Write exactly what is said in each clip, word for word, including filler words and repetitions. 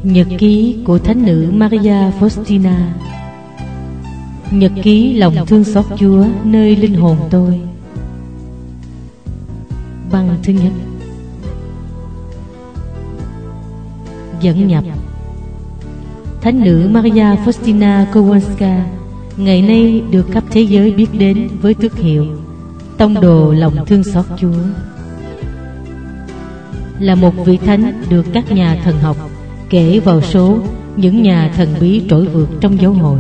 Nhật ký của Thánh nữ Maria Faustina. Nhật ký lòng thương xót Chúa nơi linh hồn tôi. Băng thứ nhất. Dẫn nhập. Thánh nữ Maria Faustina Kowalska ngày nay được khắp thế giới biết đến với tước hiệu tông đồ lòng thương xót Chúa. Là một vị thánh được các nhà thần học kể vào số những nhà thần bí trỗi vượt trong giáo hội.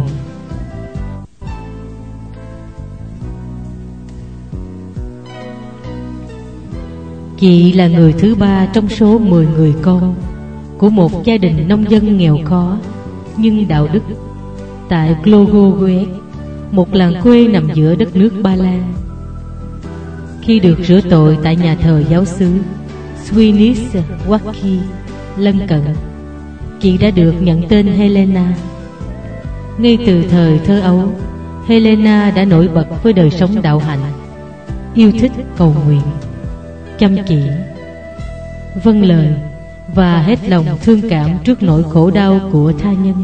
Chị là người thứ ba trong số mười người con của một gia đình nông dân nghèo khó nhưng đạo đức tại Głogowicz, một làng quê nằm giữa đất nước Ba Lan. Khi được rửa tội tại nhà thờ giáo xứ Świnoujście lân cận, chị đã được nhận tên Helena. Ngay từ thời thơ ấu, Helena đã nổi bật với đời sống đạo hạnh, yêu thích cầu nguyện, chăm chỉ, vâng lời và hết lòng thương cảm trước nỗi khổ đau của tha nhân.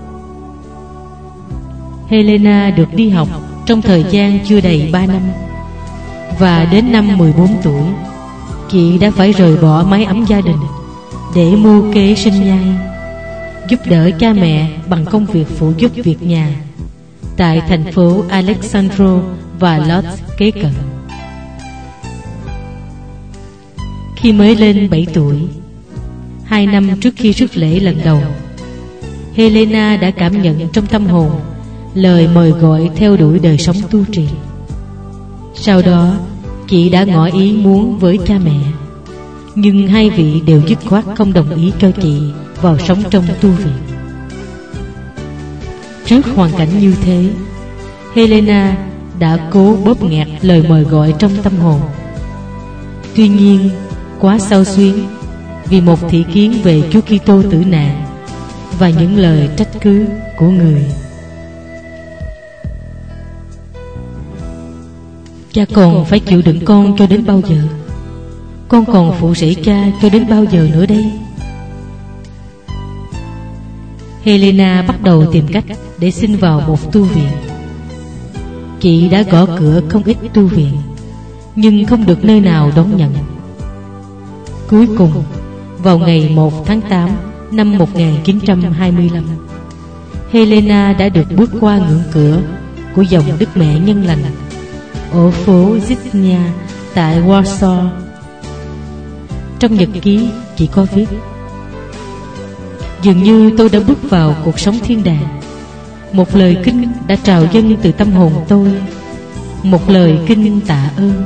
Helena được đi học trong thời gian chưa đầy ba năm, và đến năm mười bốn tuổi, chị đã phải rời bỏ mái ấm gia đình để mưu kế sinh nhai, giúp đỡ cha mẹ bằng công việc phụ giúp việc nhà tại thành phố Alexandro và Lodz kế cận. Khi mới lên bảy tuổi, hai năm trước khi rước lễ lần đầu, Helena đã cảm nhận trong tâm hồn lời mời gọi theo đuổi đời sống tu trì. Sau đó, chị đã ngỏ ý muốn với cha mẹ, nhưng hai vị đều dứt khoát không đồng ý cho chị vào sống trong tu viện. Trước hoàn cảnh như thế, Helena đã cố bóp nghẹt lời mời gọi trong tâm hồn. Tuy nhiên, quá xao xuyến vì một thị kiến về Chúa Kitô tử nạn và những lời trách cứ của người. Cha còn phải chịu đựng con cho đến bao giờ? Con còn phụ rể cha cho đến bao giờ nữa đây? Helena bắt đầu tìm cách để xin vào một tu viện. Chị đã gõ cửa không ít tu viện, nhưng không được nơi nào đón nhận. Cuối cùng, vào ngày một tháng tám năm một nghìn chín trăm hai mươi lăm, Helena đã được bước qua ngưỡng cửa của dòng Đức Mẹ Nhân Lành ở phố Ziznia tại Warsaw. Trong nhật ký, chị có viết: dường như tôi đã bước vào cuộc sống thiên đàng. Một lời kinh đã trào dâng từ tâm hồn tôi, một lời kinh tạ ơn.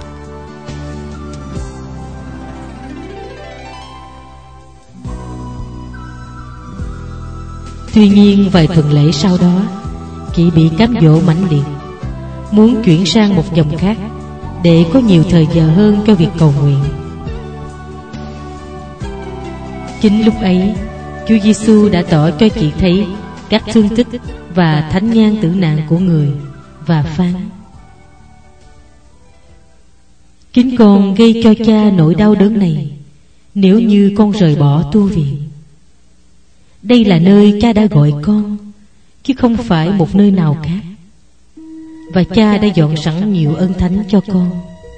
Tuy nhiên vài tuần lễ sau đó, chị bị cám dỗ mãnh liệt, muốn chuyển sang một dòng khác để có nhiều thời giờ hơn cho việc cầu nguyện. Chính lúc ấy, Chúa Giêsu đã tỏ cho chị thấy các thương tích và thánh nhang tử nạn của người và phán: chính con gây cho cha nỗi đau đớn này nếu như con rời bỏ tu viện. Đây là nơi cha đã gọi con, chứ không phải một nơi nào khác, và cha đã dọn sẵn nhiều ơn thánh cho con.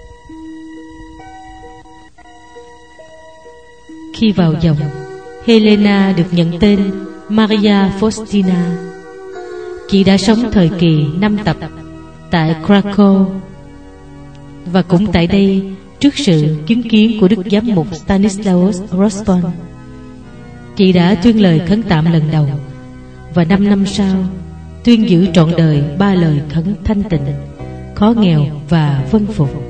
Khi vào dòng, Helena được nhận tên Maria Faustina. Chị đã sống thời kỳ năm tập tại Krakow, và cũng tại đây, trước sự chứng kiến của Đức Giám mục Stanislaus Rospon, chị đã tuyên lời khấn tạm lần đầu, và năm năm sau tuyên giữ trọn đời ba lời khấn thanh tịnh, khó nghèo và vâng phục.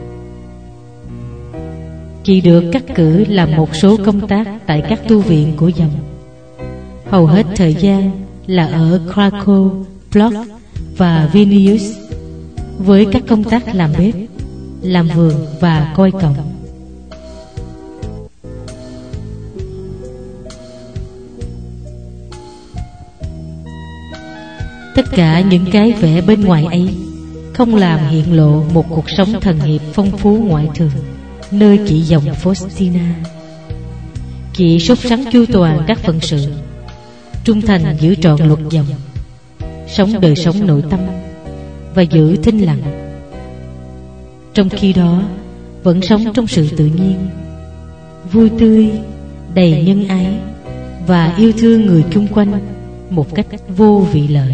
Chị được cắt cử làm một số công tác tại các tu viện của dòng. Hầu hết thời gian là ở Krakow, Plock và Vilnius, với các công tác làm bếp, làm vườn và coi cổng. Tất cả những cái vẻ bên ngoài ấy không làm hiện lộ một cuộc sống thần nghiệp phong phú ngoại thường nơi chị dòng Faustina. Chị sốt sắng chu toàn các phận sự trung thành giữ trọn luật dòng, sống đời sống nội tâm và giữ thinh lặng. Trong khi đó vẫn sống trong sự tự nhiên, vui tươi, đầy nhân ái và yêu thương người chung quanh một cách vô vị lợi.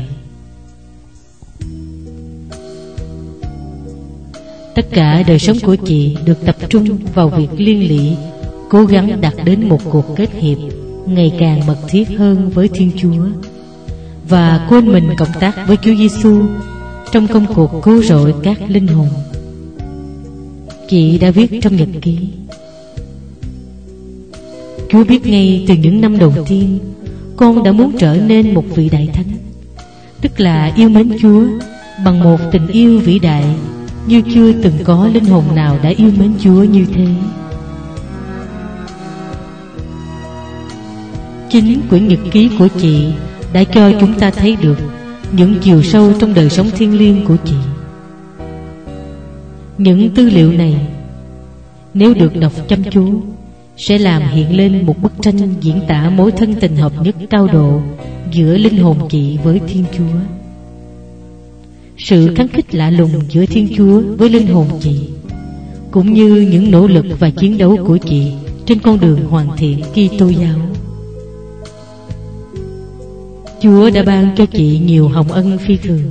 Tất cả đời sống của chị được tập trung vào việc liên lụy, cố gắng đạt đến một cuộc kết hiệp ngày càng mật thiết hơn với Thiên Chúa, và quên mình cộng tác với Chúa Giêsu trong công cuộc cứu rỗi các linh hồn. Chị đã viết trong nhật ký: Chúa biết ngay từ những năm đầu tiên con đã muốn trở nên một vị đại thánh, tức là yêu mến Chúa bằng một tình yêu vĩ đại như chưa từng có linh hồn nào đã yêu mến Chúa như thế. Chính quyển nhật ký của chị đã cho chúng ta thấy được những chiều sâu trong đời sống thiêng liêng của chị. Những tư liệu này, nếu được đọc chăm chú, sẽ làm hiện lên một bức tranh diễn tả mối thân tình hợp nhất cao độ giữa linh hồn chị với Thiên Chúa. Sự kháng khích lạ lùng giữa Thiên Chúa với linh hồn chị, cũng như những nỗ lực và chiến đấu của chị trên con đường hoàn thiện Kitô giáo. Chúa đã ban cho chị nhiều hồng ân phi thường.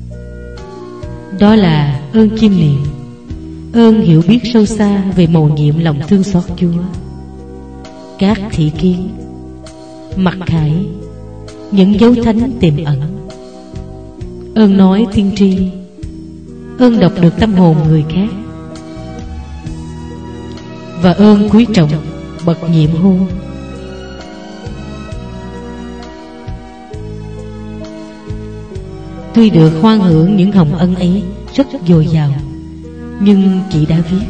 Đó là ơn chiêm niệm, ơn hiểu biết sâu xa về mầu nhiệm lòng thương xót Chúa, các thị kiến, mặc khải, những dấu thánh tiềm ẩn, ơn nói tiên tri, ơn đọc được tâm hồn người khác, và ơn quý trọng bậc nhiệm hôn. Tuy được hoan hưởng những hồng ân ấy rất dồi dào, nhưng chị đã viết: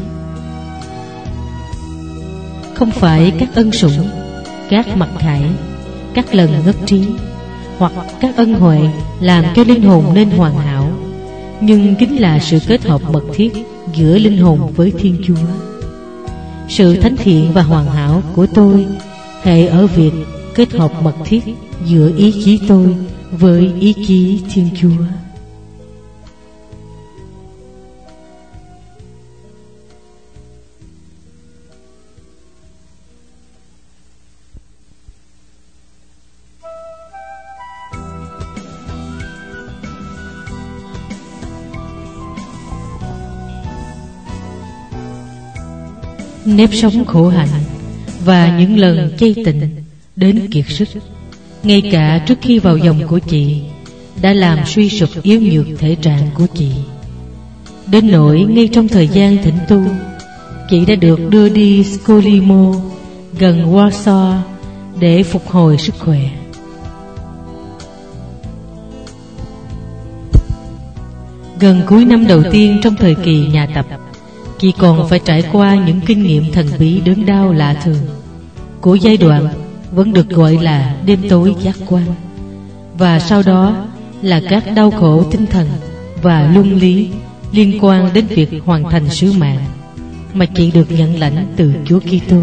không phải các ân sủng, các mặc khải, các lần ngất trí hoặc các ân huệ làm cho linh hồn nên hoàn hảo, nhưng chính là sự kết hợp mật thiết giữa linh hồn với Thiên Chúa. Sự thánh thiện và hoàn hảo của tôi hệ ở việc kết hợp mật thiết giữa ý chí tôi với ý chí Thiên Chúa. Nếp sống khổ hạnh và những lần chay tịnh đến kiệt sức, ngay cả trước khi vào dòng của chị, đã làm suy sụp yếu nhược thể trạng của chị, đến nỗi ngay trong thời gian thỉnh tu, chị đã được đưa đi Skolimo gần Warsaw để phục hồi sức khỏe. Gần cuối năm đầu tiên trong thời kỳ nhà tập, chị còn phải trải qua những kinh nghiệm thần bí đớn đau lạ thường của giai đoạn vẫn được gọi là đêm tối giác quan, và sau đó là các đau khổ tinh thần và luân lý liên quan đến việc hoàn thành sứ mạng mà chị được nhận lãnh từ Chúa Kitô.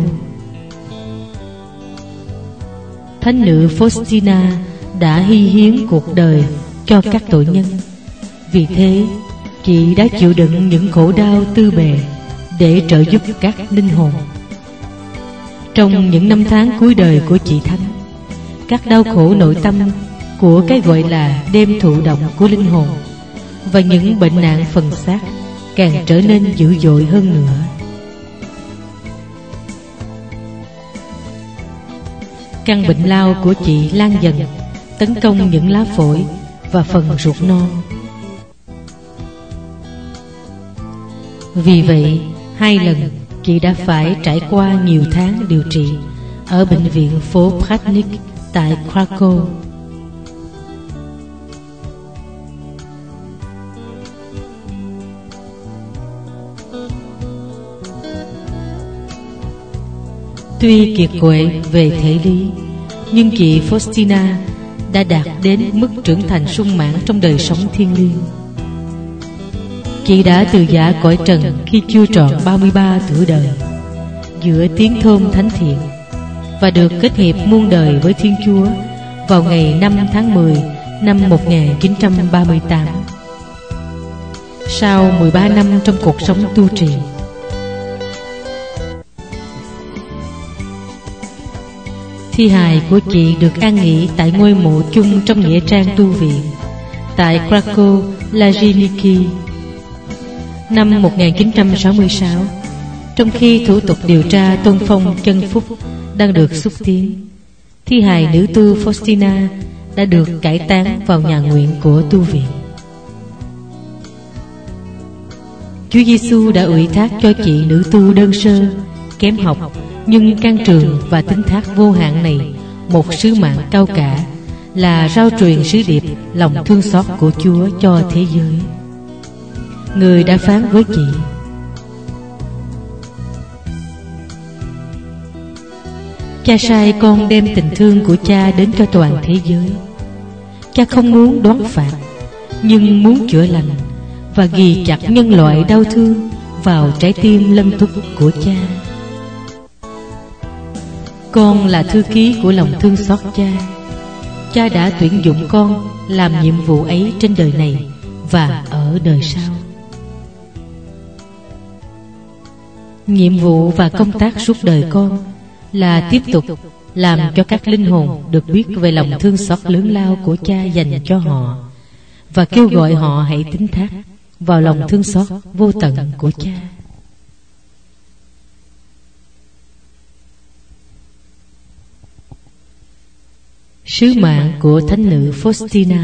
Thánh nữ Faustina đã hy hiến cuộc đời cho các tội nhân. Vì thế, chị đã chịu đựng những khổ đau tư bề để trợ giúp các linh hồn. Trong những năm tháng cuối đời của chị Thánh, các đau khổ nội tâm của cái gọi là đêm thụ động của linh hồn và những bệnh nạn phần xác càng trở nên dữ dội hơn nữa. Căn bệnh lao của chị lan dần, tấn công những lá phổi và phần ruột non. Vì vậy, hai lần chị đã phải trải qua nhiều tháng điều trị ở bệnh viện phố Pratnik tại Krakow. Tuy kiệt quệ về thể lý, nhưng chị Faustina đã đạt đến mức trưởng thành sung mãn trong đời sống thiêng liêng. Chị đã từ giã cõi trần khi chưa tròn ba mươi ba tuổi đời, giữa tiếng thơm thánh thiện, và được kết hiệp muôn đời với Thiên Chúa vào ngày năm tháng mười năm một nghìn chín trăm ba mươi tám. Sau mười ba năm trong cuộc sống tu trì, thi hài của chị được an nghỉ tại ngôi mộ chung trong nghĩa trang tu viện tại Krakow, Lajniki. Năm một nghìn chín trăm sáu mươi sáu, trong khi thủ tục điều tra tôn phong chân phúc đang được xúc tiến, thi hài nữ tu Faustina đã được cải táng vào nhà nguyện của tu viện. Chúa Giêsu đã ủy thác cho chị nữ tu đơn sơ, kém học nhưng can trường và tín thác vô hạn này một sứ mạng cao cả, là rao truyền sứ điệp lòng thương xót của Chúa cho thế giới. Người đã phán với chị: cha sai con đem tình thương của cha đến cho toàn thế giới. Cha không muốn đoán phạt, nhưng muốn chữa lành và ghi chặt nhân loại đau thương vào trái tim lân túc của cha. Con là thư ký của lòng thương xót cha. Cha đã tuyển dụng con làm nhiệm vụ ấy trên đời này và ở đời sau. Nhiệm vụ và công tác suốt đời con là tiếp tục làm cho các linh hồn được biết về lòng thương xót lớn lao của cha dành cho họ, và kêu gọi họ hãy tín thác vào lòng thương xót vô tận của cha. Sứ mạng của thánh nữ Faustina.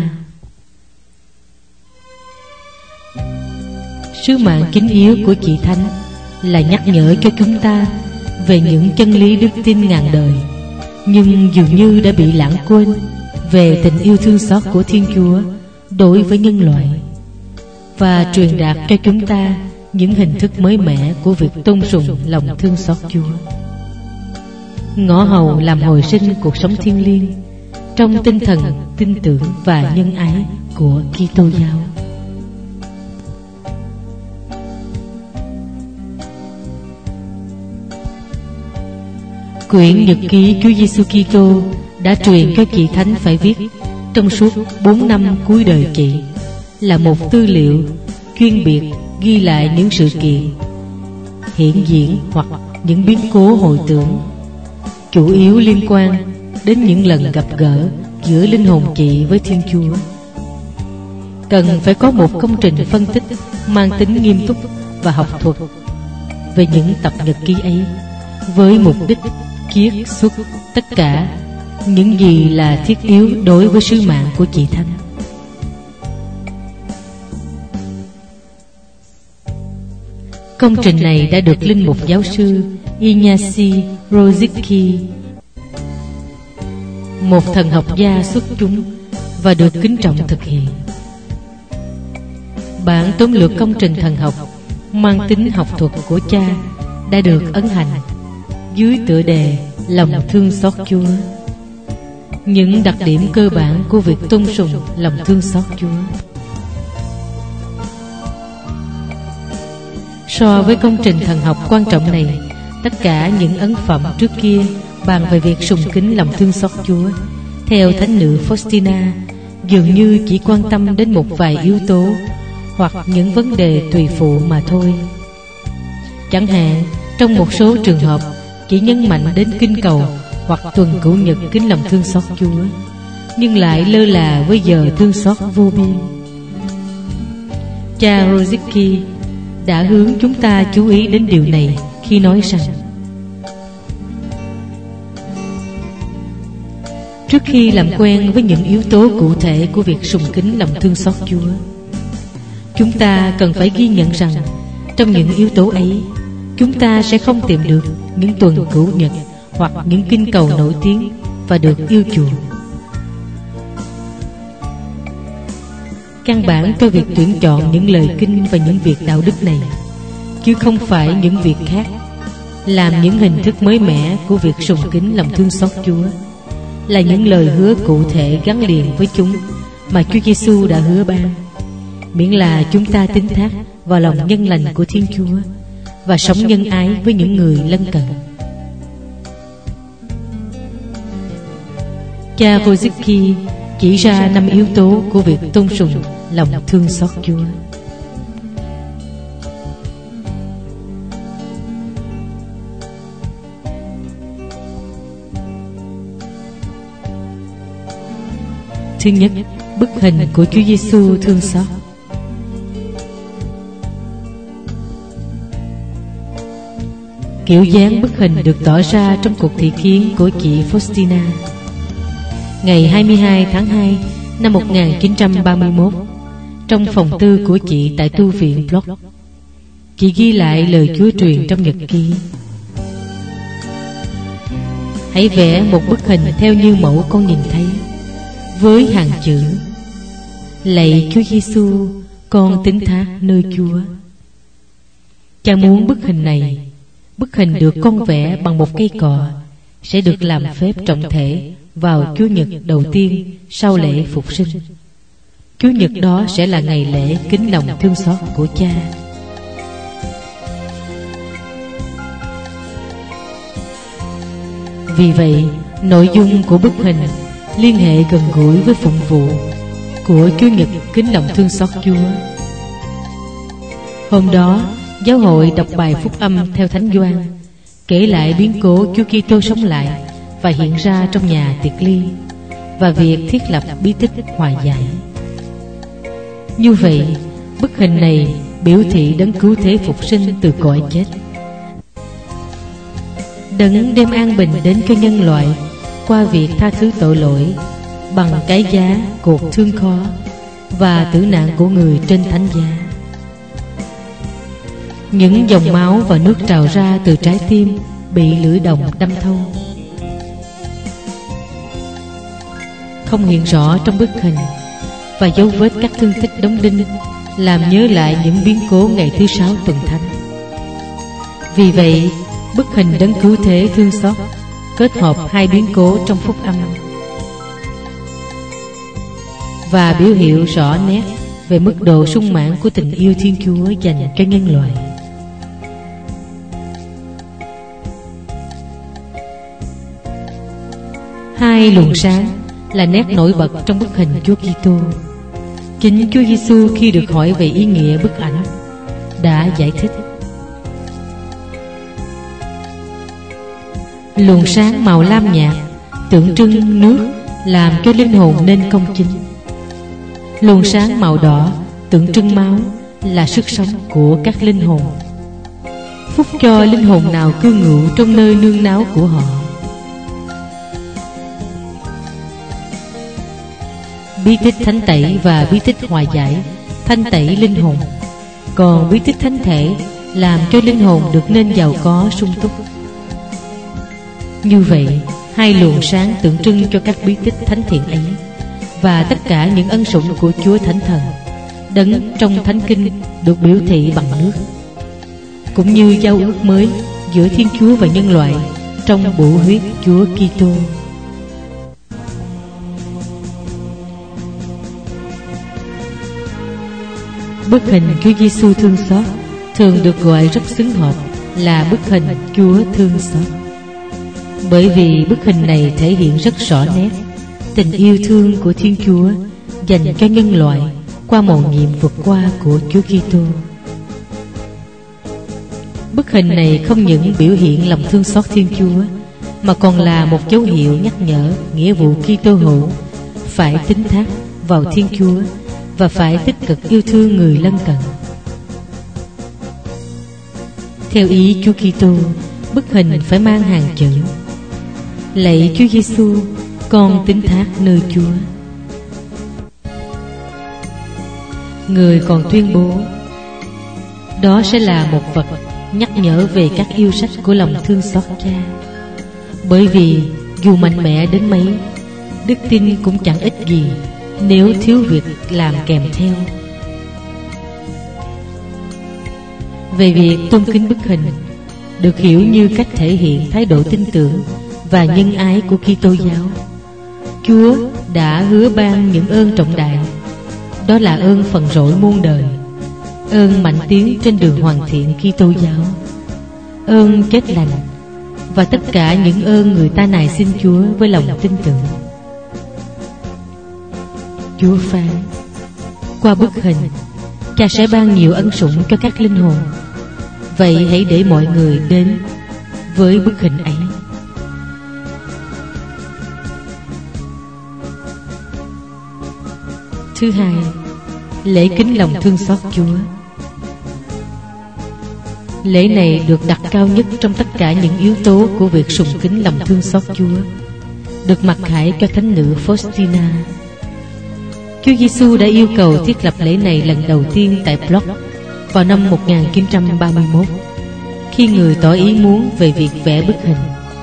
Sứ mạng kính yếu của chị Thánh là nhắc nhở cho chúng ta về những chân lý đức tin ngàn đời, nhưng dường như đã bị lãng quên, về tình yêu thương xót của Thiên Chúa đối với nhân loại, và truyền đạt cho chúng ta những hình thức mới mẻ của việc tôn sùng lòng thương xót Chúa, ngõ hầu làm hồi sinh cuộc sống thiêng liêng trong tinh thần tin tưởng và nhân ái của Kitô giáo. Quyển nhật ký Chúa Giêsu Kitô đã truyền cho chị Thánh phải viết trong suốt bốn năm cuối đời chị, là một tư liệu chuyên biệt ghi lại những sự kiện, hiện diễn hoặc những biến cố hồi tưởng, chủ yếu liên quan đến những lần gặp gỡ giữa linh hồn chị với Thiên Chúa. Cần phải có một công trình phân tích mang tính nghiêm túc và học thuật về những tập nhật ký ấy, với mục đích chiết xuất tất cả những gì là thiết yếu đối với sứ mạng của chị Thánh. Công trình này đã được linh mục giáo sư Ignacy Rosicki, một thần học gia xuất chúng và được kính trọng, thực hiện. Bản tóm lược công trình thần học mang tính học thuật của cha đã được ấn hành dưới tựa đề lòng thương xót Chúa. Những đặc điểm cơ bản của việc tôn sùng lòng thương xót Chúa. So với công trình thần học quan trọng này, tất cả những ấn phẩm trước kia bàn về việc sùng kính lòng thương xót Chúa theo thánh nữ Faustina dường như chỉ quan tâm đến một vài yếu tố hoặc những vấn đề tùy phụ mà thôi. Chẳng hạn, trong một số trường hợp chỉ nhấn mạnh đến kinh cầu hoặc tuần cửu nhật kính lòng thương xót Chúa, nhưng lại lơ là với giờ thương xót vô biên. Cha Rosicki đã hướng chúng ta chú ý đến điều này khi nói rằng trước khi làm quen với những yếu tố cụ thể của việc sùng kính lòng thương xót Chúa, chúng ta cần phải ghi nhận rằng trong những yếu tố ấy, chúng ta sẽ không tìm được những tuần cửu nhật hoặc những kinh cầu nổi tiếng và được yêu chuộng. Căn bản cho việc tuyển chọn những lời kinh và những việc đạo đức này, chứ không phải những việc khác, làm những hình thức mới mẻ của việc sùng kính lòng thương xót Chúa, là những lời hứa cụ thể gắn liền với chúng mà Chúa Giêsu đã hứa ban, miễn là chúng ta tín thác vào lòng nhân lành của Thiên Chúa và sống nhân ái với những người lân cận. Cha Wojcicki chỉ ra năm yếu tố của việc tôn sùng lòng thương xót Chúa. Thứ nhất, bức hình của Chúa Giêsu thương xót. Kiểu dáng bức hình được tỏ ra trong cuộc thị kiến của chị Faustina ngày hai mươi hai tháng hai năm một nghìn chín trăm ba mươi mốt trong phòng tư của chị tại tu viện Bloch. Chị ghi lại lời Chúa truyền trong nhật ký: hãy vẽ một bức hình theo như mẫu con nhìn thấy, với hàng chữ: lạy Chúa Giêsu, con tín thác nơi Chúa. Cha muốn bức hình này, bức hình được con vẽ bằng một cây cọ, sẽ được làm phép trọng thể vào Chúa Nhật đầu tiên sau lễ Phục sinh. Chúa Nhật đó sẽ là ngày lễ kính lòng thương xót của Cha. Vì vậy, nội dung của bức hình liên hệ gần gũi với phụng vụ của Chúa Nhật kính lòng thương xót Chúa. Hôm đó, giáo hội đọc bài phúc âm theo Thánh Gioan, kể lại biến cố Chúa Kitô sống lại và hiện ra trong nhà tiệc ly, và việc thiết lập bí tích hòa giải. Như vậy, bức hình này biểu thị đấng cứu thế phục sinh từ cõi chết, đấng đem an bình đến cho nhân loại qua việc tha thứ tội lỗi bằng cái giá cuộc thương khó và tử nạn của người trên thánh giá. Những dòng máu và nước trào ra từ trái tim bị lưỡi đồng đâm thâu, không hiện rõ trong bức hình, và dấu vết các thương tích đóng đinh làm nhớ lại những biến cố ngày thứ sáu tuần thánh. Vì vậy, bức hình đấng cứu thế thương xót kết hợp hai biến cố trong phúc âm và biểu hiện rõ nét về mức độ sung mãn của tình yêu Thiên Chúa dành cho nhân loại. Hai luồng sáng là nét nổi bật trong bức hình Chúa Kitô. Chính Chúa Giêsu khi được hỏi về ý nghĩa bức ảnh đã giải thích: luồng sáng màu lam nhạt tượng trưng nước làm cho linh hồn nên công chính. Luồng sáng màu đỏ tượng trưng máu là sức sống của các linh hồn. Phúc cho linh hồn nào cư ngụ trong nơi nương náu của họ. Bí tích thánh tẩy và bí tích hòa giải thanh tẩy linh hồn, còn bí tích thánh thể làm cho linh hồn được nên giàu có sung túc. Như vậy, hai luồng sáng tượng trưng cho các bí tích thánh thiện ấy và tất cả những ân sủng của Chúa Thánh Thần, đấng trong Thánh Kinh được biểu thị bằng nước, cũng như giao ước mới giữa Thiên Chúa và nhân loại trong bổ huyết Chúa Kitô. Bức hình Chúa Giêsu thương xót thường được gọi rất xứng hợp là bức hình Chúa thương xót, bởi vì bức hình này thể hiện rất rõ nét tình yêu thương của Thiên Chúa dành cho nhân loại qua mầu nhiệm vượt qua của Chúa Kitô. Bức hình này không những biểu hiện lòng thương xót Thiên Chúa, mà còn là một dấu hiệu nhắc nhở nghĩa vụ Kitô hữu phải tín thác vào Thiên Chúa và phải tích cực yêu thương người lân cận. Theo ý Chúa Kitô, bức hình phải mang hàng chữ: lạy Chúa Giêsu, con tín thác nơi Chúa. Người còn tuyên bố đó sẽ là một vật nhắc nhở về các yêu sách của lòng thương xót Cha, bởi vì dù mạnh mẽ đến mấy, đức tin cũng chẳng ích gì nếu thiếu việc làm kèm theo. Về việc tôn kính bức hình được hiểu như cách thể hiện thái độ tin tưởng và nhân ái của Kitô giáo. Chúa đã hứa ban những ơn trọng đại, đó là ơn phần rỗi muôn đời, ơn mạnh tiến trên đường hoàn thiện Kitô giáo, ơn chết lành và tất cả những ơn người ta nài xin Chúa với lòng tin tưởng. Chúa phán: qua bức hình, Cha sẽ ban nhiều ân sủng cho các linh hồn. Vậy hãy để mọi người đến với bức hình ấy. Thứ hai, lễ kính lòng thương xót Chúa. Lễ này được đặt cao nhất trong tất cả những yếu tố của việc sùng kính lòng thương xót Chúa, được mặc khải cho thánh nữ Faustina. Chúa Giêsu đã yêu cầu thiết lập lễ này lần đầu tiên tại Bloch vào năm một nghìn chín trăm ba mươi mốt, khi người tỏ ý muốn về việc vẽ bức hình.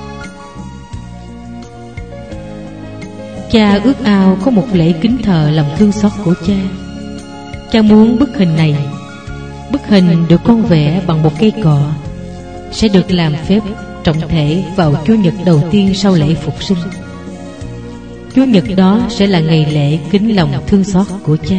Cha ước ao có một lễ kính thờ lòng thương xót của Cha. Cha muốn bức hình này, bức hình được con vẽ bằng một cây cọ, sẽ được làm phép trọng thể vào Chủ nhật đầu tiên sau lễ Phục sinh. Chủ nhật đó sẽ là ngày lễ kính lòng thương xót của Cha.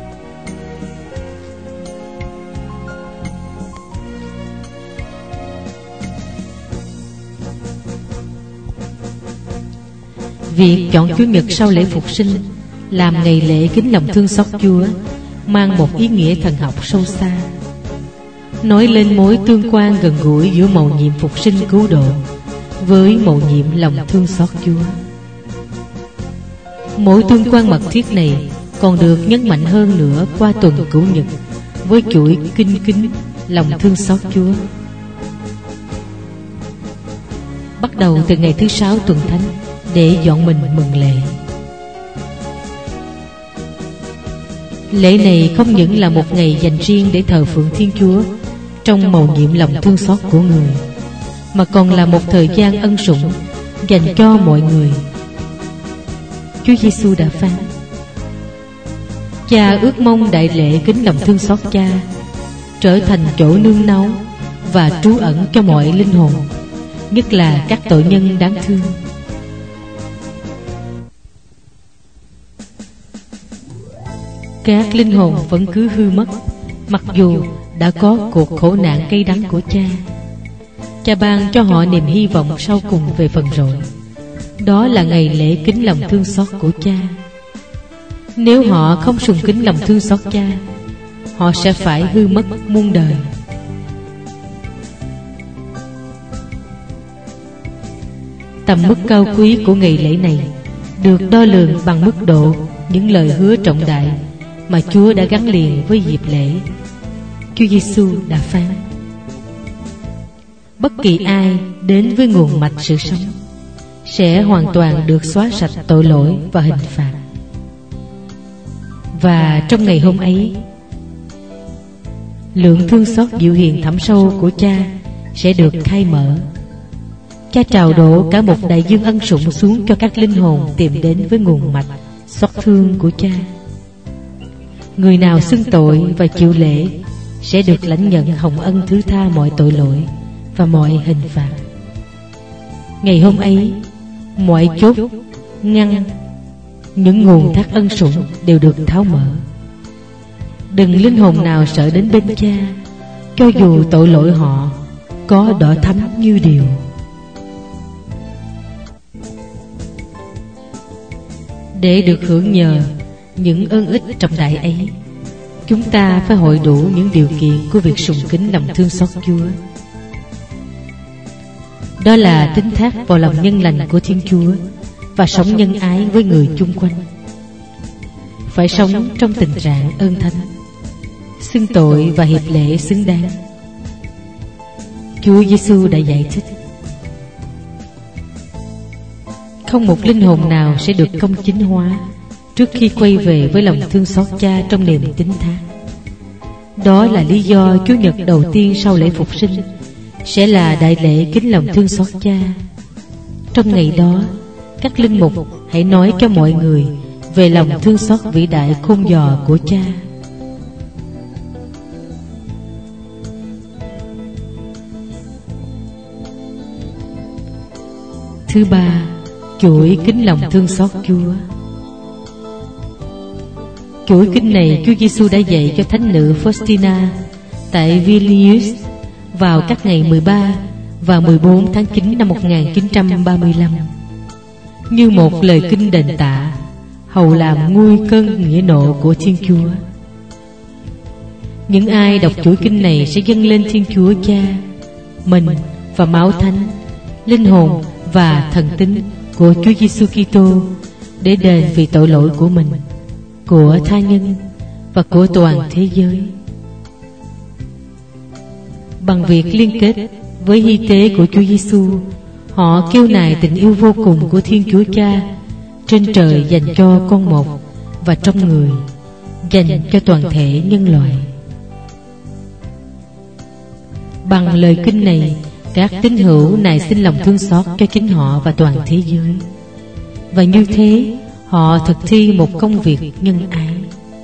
Việc chọn Chủ nhật sau lễ Phục sinh làm ngày lễ kính lòng thương xót Chúa mang một ý nghĩa thần học sâu xa, nói lên mối tương quan gần gũi giữa mầu nhiệm phục sinh cứu độ với mầu nhiệm lòng thương xót Chúa. Mối tương quan mật thiết này còn được nhấn mạnh hơn nữa qua tuần Cửu Nhật với chuỗi kinh kính lòng thương xót Chúa. Bắt đầu từ ngày thứ sáu tuần thánh để dọn mình mừng lễ. Lễ này không những là một ngày dành riêng để thờ phượng Thiên Chúa trong mầu nhiệm lòng thương xót của người, mà còn là một thời gian ân sủng dành cho mọi người. Chúa Giêsu đã phán: Cha ước mong đại lễ kính lòng thương xót Cha trở thành chỗ nương náu và trú ẩn cho mọi linh hồn, nhất là các tội nhân đáng thương. Các linh hồn vẫn cứ hư mất, mặc dù đã có cuộc khổ nạn cay đắng của Cha. Cha ban cho họ niềm hy vọng sau cùng về phần rỗi, đó là ngày lễ kính lòng thương xót của Cha. Nếu họ không sùng kính lòng thương xót Cha, họ sẽ phải hư mất muôn đời. Tầm mức cao quý của ngày lễ này được đo lường bằng mức độ những lời hứa trọng đại mà Chúa đã gắn liền với dịp lễ. Chúa Giêsu đã phán: bất kỳ ai đến với nguồn mạch sự sống sẽ hoàn toàn được xóa sạch tội lỗi và hình phạt. Và trong ngày hôm ấy, lượng thương xót dịu hiền thẳm sâu của Cha sẽ được khai mở. Cha trào đổ cả một đại dương ân sủng xuống cho các linh hồn tìm đến với nguồn mạch xót thương của Cha. Người nào xưng tội và chịu lễ sẽ được lãnh nhận hồng ân thứ tha mọi tội lỗi và mọi hình phạt. Ngày hôm ấy, mọi chốt ngăn, những nguồn thác ân sủng đều được tháo mở. Đừng linh hồn nào sợ đến bên Cha, cho dù tội lỗi họ có đỏ thắm như điều. Để được hưởng nhờ những ơn ích trọng đại ấy, chúng ta phải hội đủ những điều kiện của việc sùng kính lòng thương xót Chúa. Đó là tín thác vào lòng nhân lành của Thiên Chúa và sống nhân ái với người chung quanh. Phải sống trong tình trạng ơn thánh, xưng tội và hiệp lễ xứng đáng. Chúa Giêsu đã giải thích: không một linh hồn nào sẽ được công chính hóa trước khi quay về với lòng thương xót Cha trong niềm tín thác. Đó là lý do Chủ nhật đầu tiên sau lễ Phục sinh sẽ là đại lễ kính lòng thương xót Cha. Trong ngày đó, các linh mục hãy nói cho mọi người về lòng thương xót vĩ đại khôn dò của Cha. Thứ ba, chuỗi kính lòng thương xót Chúa. Chuỗi kinh này Chúa Giêsu đã dạy cho thánh nữ Faustina tại Vilnius vào các ngày mười ba và mười bốn tháng chín năm một nghìn chín trăm ba mươi lăm. Như một lời kinh đền tạ, hầu làm nguôi cơn nghĩa nộ của Thiên Chúa. Những ai đọc chuỗi kinh này sẽ dâng lên Thiên Chúa Cha mình và máu thánh, linh hồn và thần tính của Chúa Giêsu Kitô để đền vì tội lỗi của mình, của tha nhân và của toàn thế giới. Bằng việc liên kết với hy tế của Chúa Giêsu, họ kêu nài tình yêu vô cùng của Thiên Chúa Cha trên trời dành cho con một và trong người dành cho toàn thể nhân loại. Bằng lời kinh này, các tín hữu nài xin lòng thương xót cho chính họ và toàn thế giới, và như thế họ thực thi một công việc nhân ái.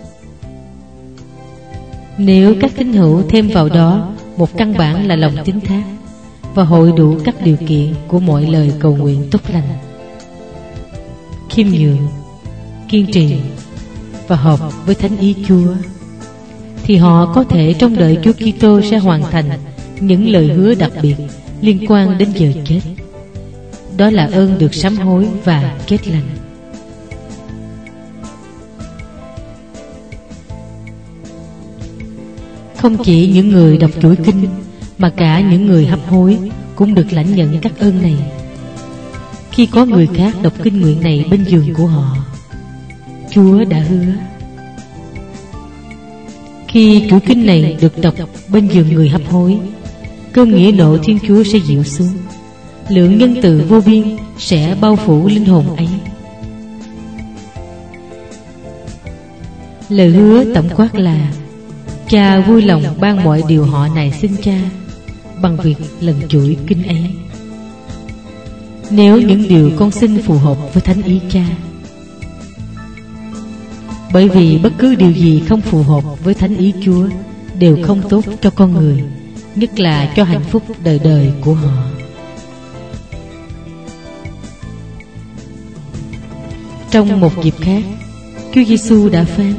Nếu các tín hữu thêm vào đó một căn bản là lòng tín thác và hội đủ các điều kiện của mọi lời cầu nguyện tốt lành, khiêm nhường, kiên trì và hợp với thánh ý Chúa, thì họ có thể trông đợi Chúa Kitô sẽ hoàn thành những lời hứa đặc biệt liên quan đến giờ chết. Đó là ơn được sám hối và kết lành. Không chỉ những người đọc chuỗi kinh, mà cả những người hấp hối cũng được lãnh nhận các ơn này. Khi có người khác đọc kinh nguyện này bên giường của họ, Chúa đã hứa. Khi chuỗi kinh này được đọc bên giường người hấp hối, cơn nghĩa nộ Thiên Chúa sẽ dịu xuống. Lượng nhân từ vô biên sẽ bao phủ linh hồn ấy. Lời hứa tổng quát là Cha vui lòng ban mọi điều họ nài xin Cha bằng việc lần chuỗi kinh ấy. Nếu những điều con xin phù hợp với thánh ý Cha. Bởi vì bất cứ điều gì không phù hợp với thánh ý Chúa đều không tốt cho con người, nhất là cho hạnh phúc đời đời của họ. Trong một dịp khác, Chúa Giêsu đã phán: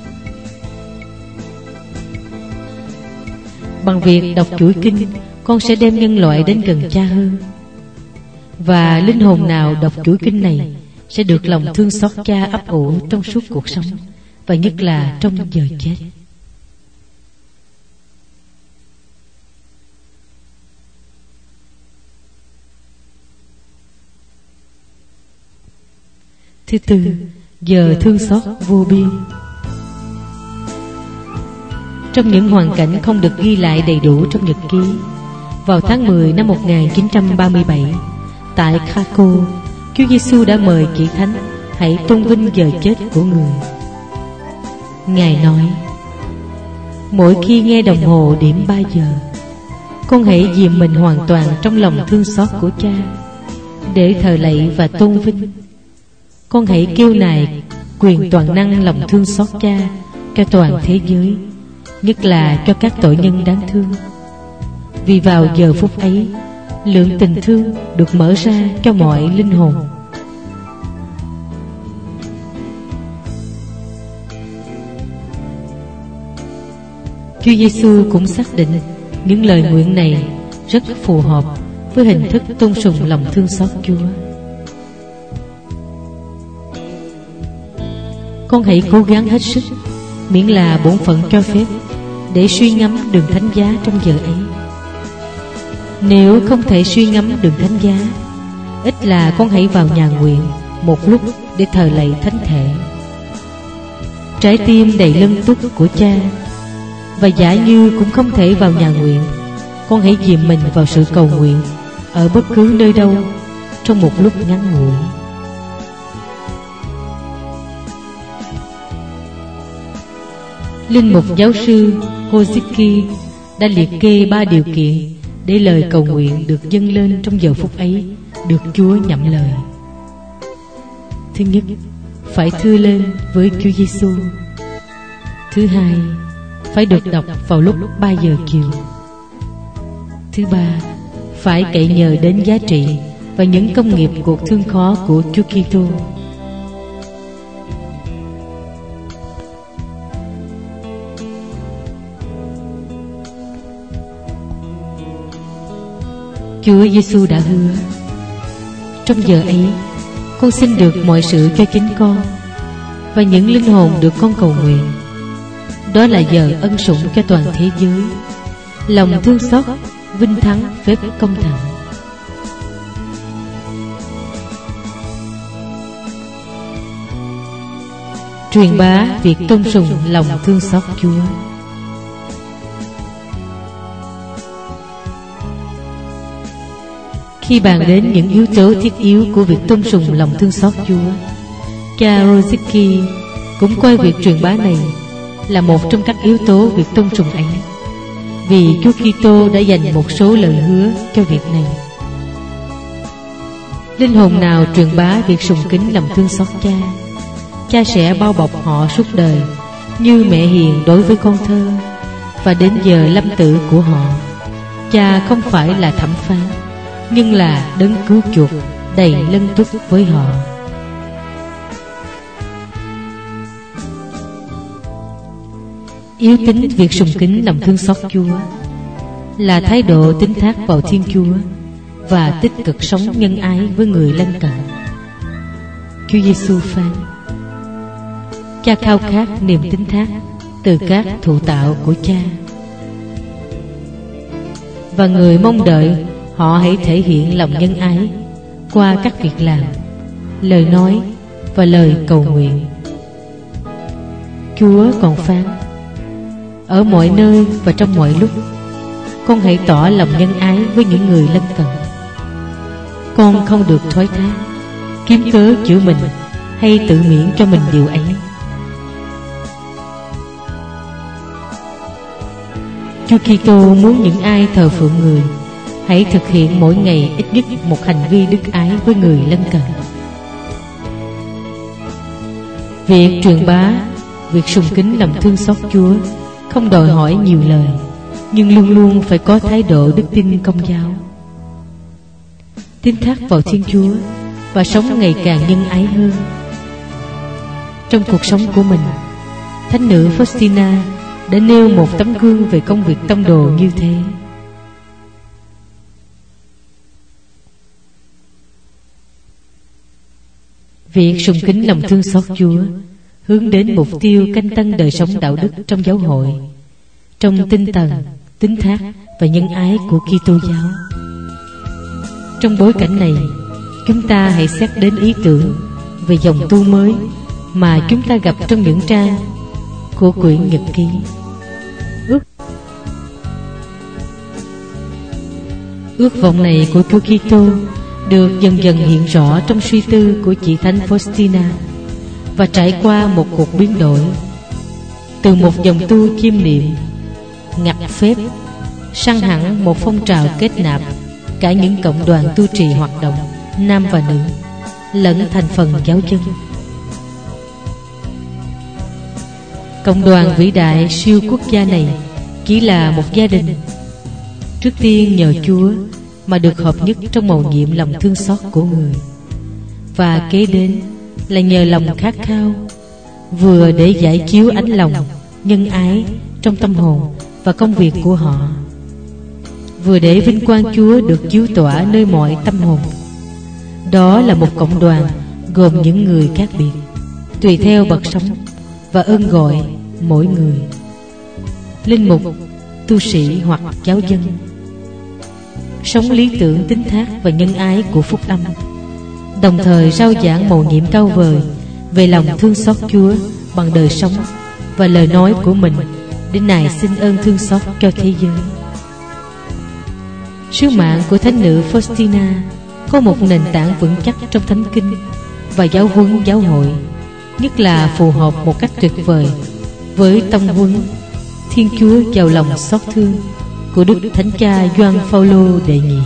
bằng việc đọc chuỗi kinh, con sẽ đem nhân loại đến gần Cha hơn. Và linh hồn nào đọc chuỗi kinh này sẽ được lòng thương xót Cha ấp ủ trong suốt cuộc sống, và nhất là trong giờ chết. Thứ tư, giờ thương xót vô biên. Trong những hoàn cảnh không được ghi lại đầy đủ trong nhật ký, vào tháng mười năm một nghìn chín trăm ba mươi bảy, tại Krakow, Chúa Giêsu đã mời chị thánh hãy tôn vinh giờ chết của người. Ngài nói: mỗi khi nghe đồng hồ điểm ba giờ, con hãy dìm mình hoàn toàn trong lòng thương xót của Cha để thờ lạy và tôn vinh. Con hãy kêu nài quyền toàn năng lòng thương xót Cha cho toàn thế giới, nhất là cho các tội nhân đáng thương. Vì vào giờ phút ấy, lượng tình thương được mở ra cho mọi linh hồn. Chúa Giêsu cũng xác định những lời nguyện này rất phù hợp với hình thức tôn sùng lòng thương xót Chúa. Con hãy cố gắng hết sức, miễn là bổn phận cho phép, để suy ngẫm đường thánh giá trong giờ ấy. Nếu không thể suy ngẫm đường thánh giá, ít là con hãy vào nhà nguyện một lúc để thờ lạy thánh thể. Trái tim đầy lân túc của Cha. Và giả như cũng không thể vào nhà nguyện, con hãy dìm mình vào sự cầu nguyện ở bất cứ nơi đâu trong một lúc ngắn ngủi. Linh mục giáo sư Kozicki đã liệt kê ba điều kiện để lời cầu nguyện được dâng lên trong giờ phút ấy được Chúa nhậm lời. Thứ nhất, phải thưa lên với Chúa Giêsu. Thứ hai, phải được đọc vào lúc ba giờ chiều. Thứ ba, phải cậy nhờ đến giá trị và những công nghiệp cuộc thương khó của Chúa Kitô. Chúa Giêsu đã hứa: trong giờ ấy, con xin được mọi sự cho chính con, và những linh hồn được con cầu nguyện. Đó là giờ ân sủng cho toàn thế giới, lòng thương xót, vinh thắng phép công thạnh. Truyền bá việc tôn sùng lòng thương xót Chúa. Khi bàn đến những yếu tố thiết yếu của việc tôn sùng lòng thương xót Chúa, cha Rosicky cũng coi việc truyền bá này là một trong các yếu tố việc tôn sùng ấy, vì Chúa Kitô đã dành một số lời hứa cho việc này. Linh hồn nào truyền bá việc sùng kính lòng thương xót cha, cha sẽ bao bọc họ suốt đời như mẹ hiền đối với con thơ, và đến giờ lâm tử của họ, cha không phải là thẩm phán, nhưng là đấng cứu chuộc đầy lân tuất với họ. Yếu tính việc sùng kính lòng thương xót Chúa là thái độ tín thác vào Thiên Chúa và tích cực sống nhân ái với người lân cận. Chúa Giêsu phán: Cha khao khát niềm tín thác từ các thụ tạo của cha, và người mong đợi họ hãy thể hiện lòng nhân ái qua các việc làm, lời nói và lời cầu nguyện. Chúa còn phán: Ở mọi nơi và trong mọi lúc, con hãy tỏ lòng nhân ái với những người lân cận. Con không được thoái thác, kiếm cớ chữa mình hay tự miễn cho mình điều ấy. Chúa Kitô muốn những ai thờ phượng người hãy thực hiện mỗi ngày ít nhất một hành vi đức ái với người lân cận. Việc truyền bá việc sùng kính lòng thương xót Chúa không đòi hỏi nhiều lời, nhưng luôn luôn phải có thái độ đức tin công giáo, tín thác vào Thiên Chúa và sống ngày càng nhân ái hơn. Trong cuộc sống của mình, Thánh nữ Faustina đã nêu một tấm gương về công việc tông đồ như thế. Việc sùng kính lòng thương xót Chúa hướng đến mục tiêu canh tân đời sống đạo đức trong giáo hội, trong tinh thần, tín thác và nhân ái của Kitô giáo. Trong bối cảnh này, chúng ta hãy xét đến ý tưởng về dòng tu mới mà chúng ta gặp trong những trang của quyển nhật ký. Ước Ước vọng này của Chúa Kitô được dần dần hiện rõ trong suy tư của chị Thánh Faustina, và trải qua một cuộc biến đổi từ một dòng tu chiêm niệm ngặt phép sang hẳn một phong trào kết nạp cả những cộng đoàn tu trì hoạt động nam và nữ lẫn thành phần giáo dân. Cộng đoàn vĩ đại siêu quốc gia này chỉ là một gia đình, trước tiên nhờ Chúa mà được hợp nhất trong mầu nhiệm lòng thương xót của người, và kế đến là nhờ lòng khát khao vừa để giải chiếu ánh lòng nhân ái trong tâm hồn và công việc của họ, vừa để vinh quang Chúa được chiếu tỏa nơi mọi tâm hồn. Đó là một cộng đoàn gồm những người khác biệt, tùy theo bậc sống và ơn gọi mỗi người, linh mục, tu sĩ hoặc giáo dân, sống lý tưởng tín thác và nhân ái của phúc âm, đồng thời rao giảng mầu nhiệm cao vời về lòng thương xót Chúa bằng đời sống và lời nói của mình để nài xin ơn thương xót cho thế giới. Sứ mạng của Thánh nữ Faustina có một nền tảng vững chắc trong Thánh Kinh và giáo huấn giáo hội, nhất là phù hợp một cách tuyệt vời với tông huấn Thiên Chúa giàu lòng xót thương của Đức Thánh Cha Gioan Phaolô đệ nhị.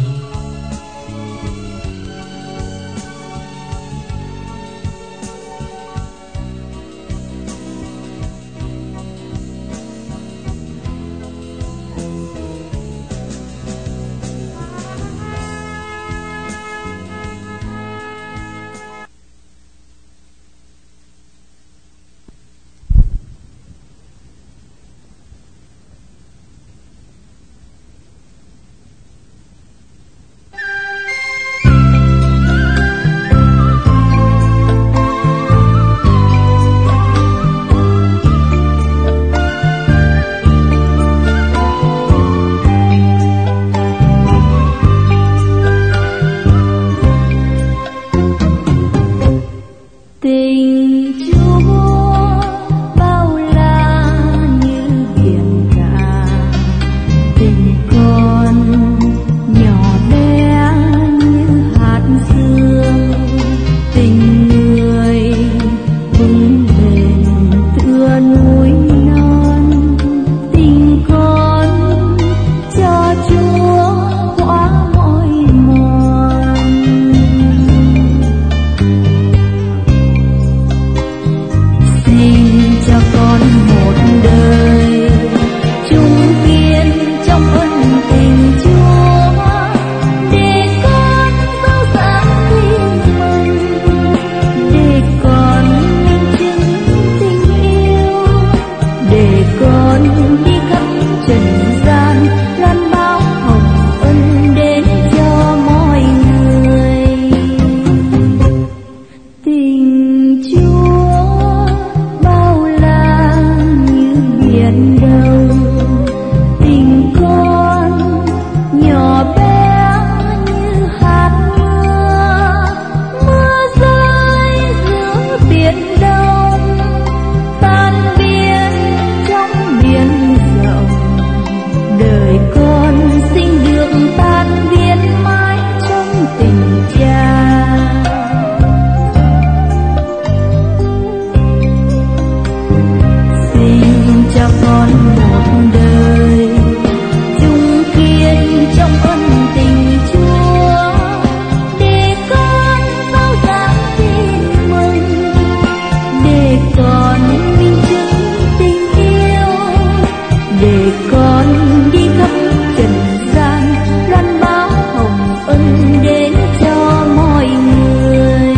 để con đi khắp trần gian loan báo hồng ân đến cho mọi người.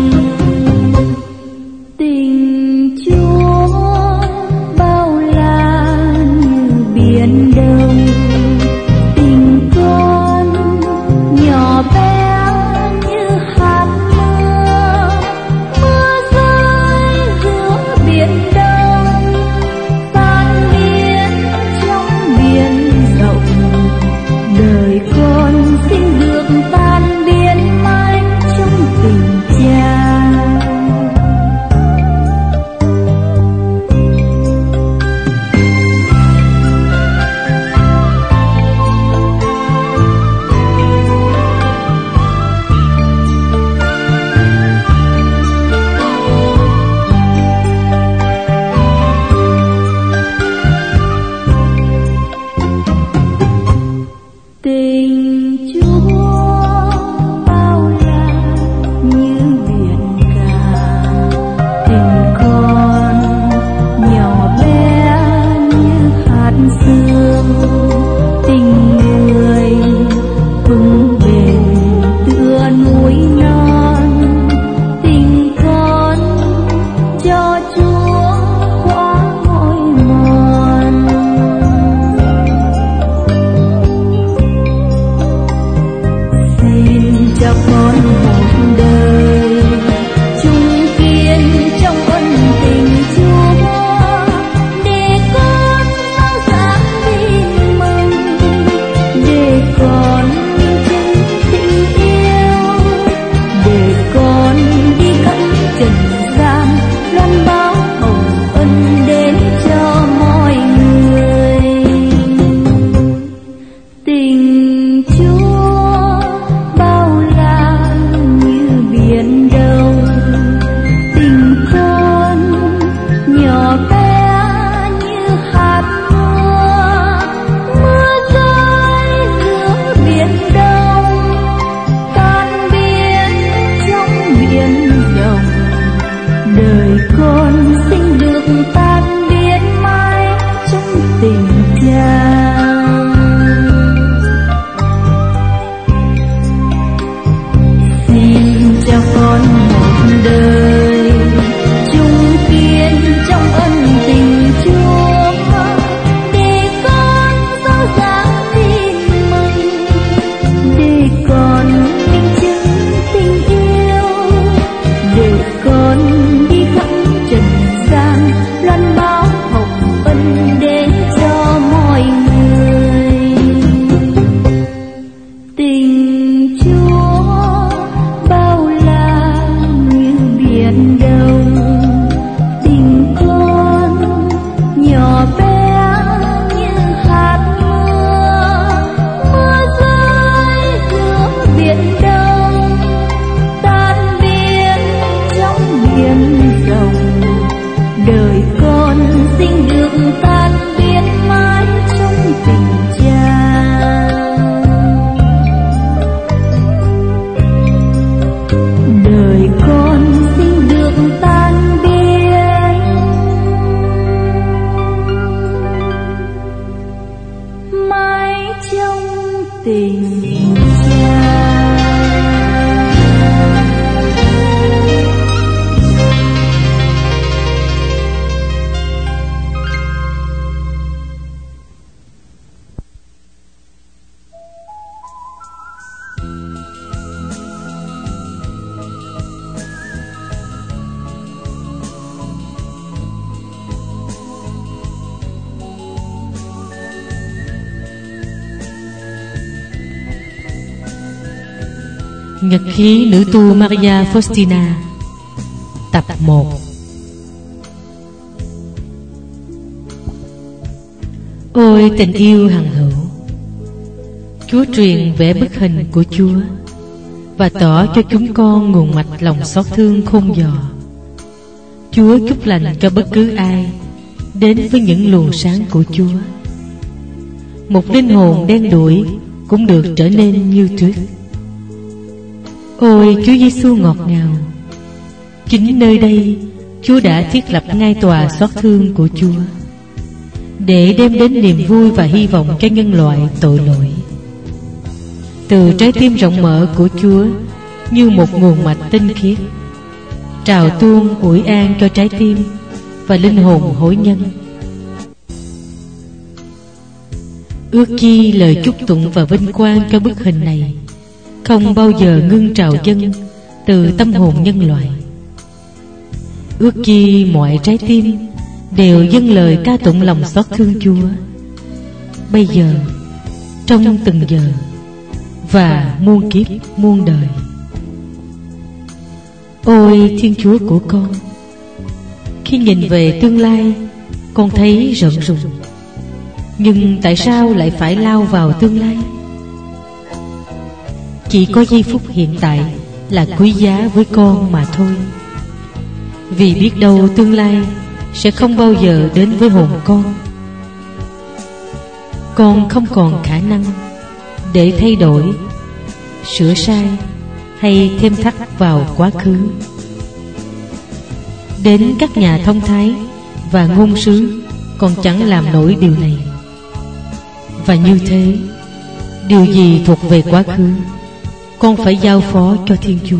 Tình Chúa bao la như biển đông, tình con nhỏ bé như hạt mưa, mưa rơi giữa biển đông, tan biến trong biển rộng. Đời con xin được tan biến mãi trong tình cha. Tình Chúa bao la như biển cả, tình con nhỏ bé như hạt sương, tình người vững bền tựa núi non, tình con cho Chúa hóa mỏi mòn. Xin cho con một đời chung kiên trong ân tình Chúa, để con mau dám tin mừng, để con minh chứng tình yêu, để con đi khắp trần gian loan báo hồng ân đến cho mọi người. Tình Chúa bao la như biển đông, tình con nhỏ bé như hạt mưa, mưa rơi giữa biển đông, tan biến trong biển rộng. Đời con xin được tan biến mãi trong tình cha. Xin cho con một đời chung kiên trong ân tình Chúa, để con dõi dáng tin mừng, để con minh chứng tình yêu, để con đi khắp trần gian loan báo hồng ân đến cho mọi người. Tình Chúa bao la như biển đông, tình con nhỏ bé như hạt mưa, mưa rơi giữa biển đông, tan biến trong biển rộng. Đời con xin được tan biến mãi trong tình cha. Đời con xin được tan biến mãi trong tình cha. Nhật ký nữ tu Maria Faustina, tập một. Ôi tình yêu hằng hữu, Chúa truyền vẽ bức hình của Chúa và tỏ cho chúng con nguồn mạch lòng xót thương khôn dò. Chúa chúc lành cho bất cứ ai đến với những luồng sáng của Chúa. Một linh hồn đen đủi cũng được trở nên như tuyết. Ôi Chúa Giêsu ngọt ngào, chính nơi đây Chúa đã thiết lập ngay tòa xót thương của Chúa. để đem đến niềm vui và hy vọng cho nhân loại tội lỗi. Từ trái tim rộng mở của Chúa như một nguồn mạch tinh khiết, trào tuôn ủi an cho trái tim và linh hồn hối nhân. Ước chi lời chúc tụng và vinh quang cho bức hình này không bao giờ ngưng trào dâng từ tâm hồn nhân loại. Ước chi mọi trái tim đều dâng lời ca tụng lòng xót thương Chúa, bây giờ, trong từng giờ và muôn kiếp muôn đời. Ôi Thiên Chúa của con, khi nhìn về tương lai, con thấy rợn rùng. Nhưng tại sao lại phải lao vào tương lai? Chỉ có giây phút hiện tại là quý giá với con mà thôi. Vì biết đâu tương lai sẽ không bao giờ đến với hồn con. Con không còn khả năng để thay đổi, sửa sai hay thêm thắt vào quá khứ. Đến các nhà thông thái và ngôn sứ còn chẳng làm nổi điều này. Và như thế, điều gì thuộc về quá khứ, con phải giao phó cho Thiên Chúa.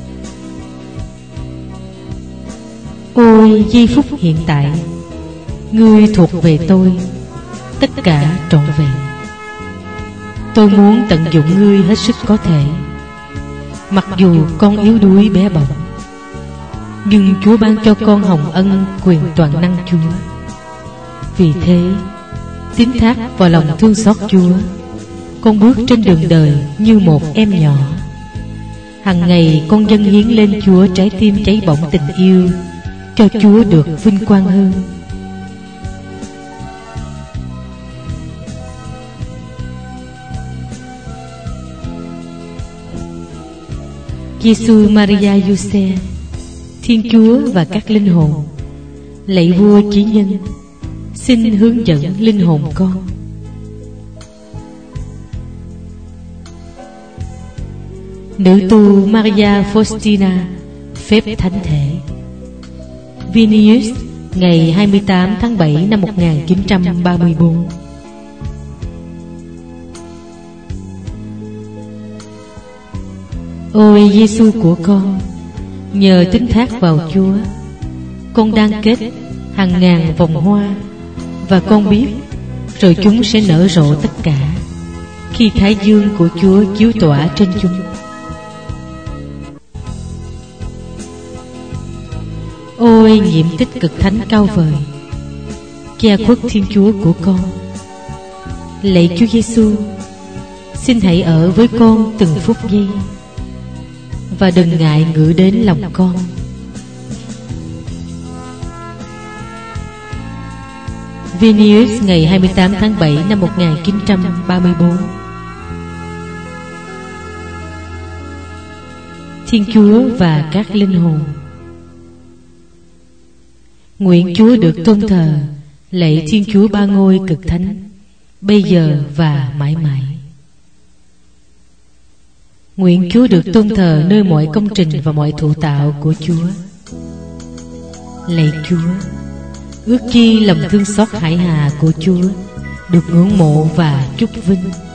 Ôi giây phút hiện tại, Ngươi thuộc về tôi, tất cả trọn vẹn. Tôi muốn tận dụng Ngươi hết sức có thể. Mặc dù con yếu đuối bé bỏng, nhưng Chúa ban cho con hồng ân quyền toàn năng Chúa. Vì thế, tín thác vào lòng thương xót Chúa, con bước trên đường đời như một em nhỏ. Hằng ngày con dâng hiến lên Chúa trái tim cháy bỏng tình yêu, cho Chúa được vinh quang hơn. Giêsu Maria Giuse, Thiên Chúa và các linh hồn, lạy vua chí nhân, xin hướng dẫn linh hồn con. Nữ tu Maria Faustina, phép thánh thể. Vilnius, ngày hai mươi tám tháng bảy năm một nghìn chín trăm ba mươi tư. Ôi Giêsu của con, nhờ tín thác vào Chúa, con đang kết hàng ngàn vòng hoa, và con biết rồi chúng sẽ nở rộ tất cả khi thái dương của Chúa chiếu tỏa trên chúng. Ôi nhiệm tích cực thánh cao vời, che khuất Thiên Chúa của con, lạy Chúa Giêsu, xin hãy ở với con từng phút giây, và đừng ngại ngự đến lòng con. Vilnius, ngày hai mươi tám tháng bảy năm một nghìn chín trăm ba mươi tư. Thiên Chúa và các linh hồn, nguyện Chúa được tôn thờ, lạy Thiên Chúa ba ngôi cực thánh, bây giờ và mãi mãi. Nguyện Chúa được tôn thờ nơi mọi công trình và mọi thụ tạo của Chúa. Lạy Chúa, ước chi lòng thương xót hải hà của Chúa được ngưỡng mộ và chúc vinh.